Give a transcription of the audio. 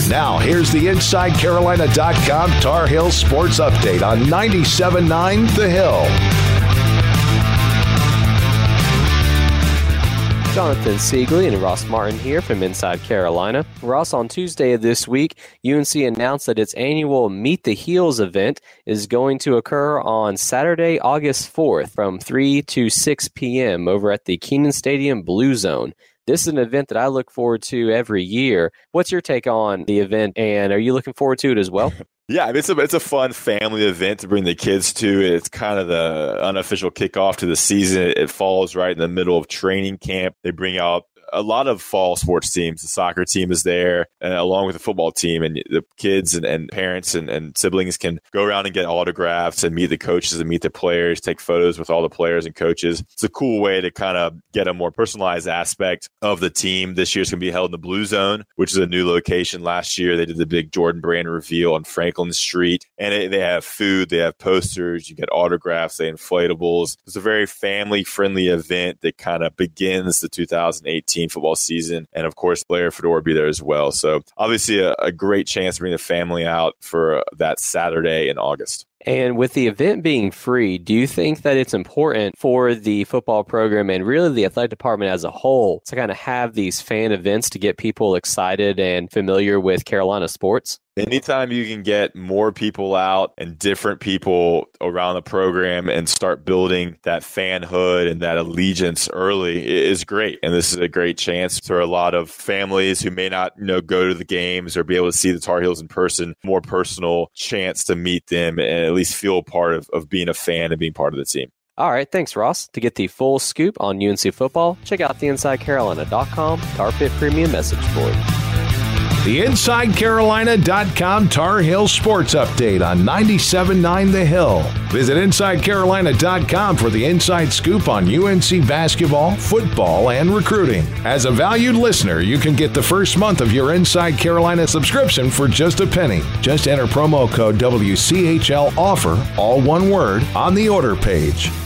Now, here's the InsideCarolina.com Tar Heel Sports Update on 97.9 The Hill. Jonathan Siegley and Ross Martin here from Inside Carolina. Ross, on Tuesday of this week, UNC announced that its annual Meet the Heels event is going to occur on Saturday, August 4th from 3 to 6 p.m. over at the Kenan Stadium Blue Zone. This is an event that I look forward to every year. What's your take on the event, and are you looking forward to it as well? Yeah, it's a fun family event to bring the kids to. It's kind of the unofficial kickoff to the season. It falls right in the middle of training camp. They bring out a lot of fall sports teams. The soccer team is there, along with the football team, and the kids and parents and siblings can go around and get autographs and meet the coaches and meet the players, take photos with all the players and coaches. It's a cool way to kind of get a more personalized aspect of the team. This year's going to be held in the Blue Zone, which is a new location. Last year, they did the big Jordan Brand reveal on Franklin Street, and they have food, they have posters, you get autographs, they have inflatables. It's a very family-friendly event that kind of begins the 2018 football season. And of course, Blair Fedor will be there as well. So obviously a great chance to bring the family out for that Saturday in August. And with the event being free, do you think that it's important for the football program and really the athletic department as a whole to kind of have these fan events to get people excited and familiar with Carolina sports? Anytime you can get more people out and different people around the program and start building that fanhood and that allegiance early is great. And this is a great chance for a lot of families who may not, go to the games or be able to see the Tar Heels in person, more personal chance to meet them and at least feel part of being a fan and being part of the team. All right, thanks, Ross. To get the full scoop on UNC football, check out the InsideCarolina.com Tar Pit Premium Message Board. The InsideCarolina.com Tar Heel Sports Update on 97.9 The Hill. Visit InsideCarolina.com for the inside scoop on UNC basketball, football, and recruiting. As a valued listener, you can get the first month of your Inside Carolina subscription for just a penny. Just enter promo code WCHL OFFER, all one word, on the order page.